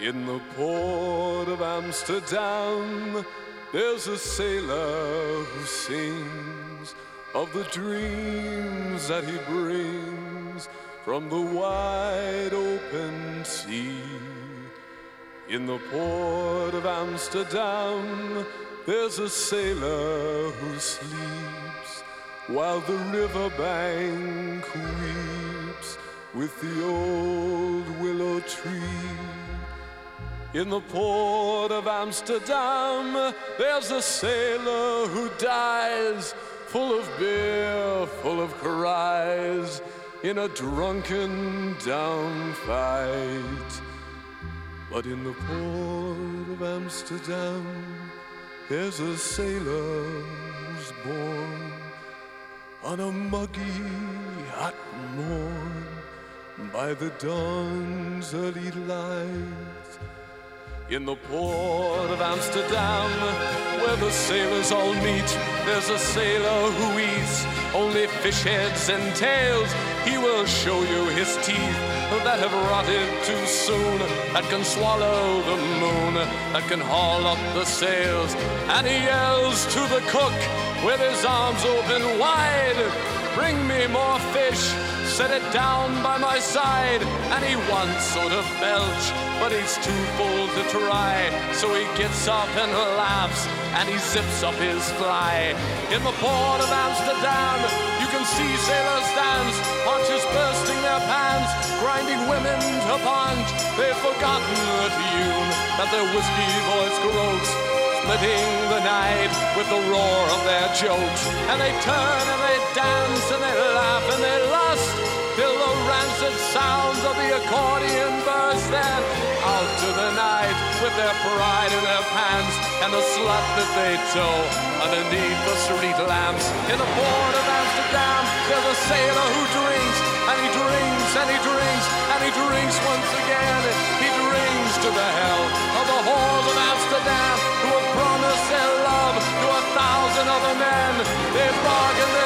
In the port of Amsterdam, there's a sailor who sings of the dreams that he brings from the wide open sea. In the port of Amsterdam, there's a sailor who sleeps while the riverbank weeps with the old willow tree. In the port of Amsterdam, there's a sailor who dies, full of beer, full of cries, in a drunken down fight. But in the port of Amsterdam, there's a sailor who's born on a muggy, hot morn by the dawn's early light. In the port of Amsterdam, where the sailors all meet, there's a sailor who eats only fish heads and tails. He will show you his teeth that have rotted too soon, that can swallow the moon, that can haul up the sails. And he yells to the cook with his arms open wide, "Bring me more fish, set it down by my side." And he wants so to belch, but he's too full to try. So he gets up and laughs, and he zips up his fly. In the port of Amsterdam, you can see sailors dance, haunches bursting their pants, grinding women to punch. They've forgotten the tune that their whiskey voice croaks, splitting the night with the roar of their jokes. And they turn and they dance and they laugh and they lust, till the rancid sounds of the accordion burst. Then out to the night with their pride in their pants and the slut that they tow underneath the street lamps. In the port of Amsterdam, there's a sailor who drinks, and he drinks, and he drinks, and he drinks once again. He drinks to the hell of the whores of Amsterdam, who have promised their love to 1,000 other men. They've bargained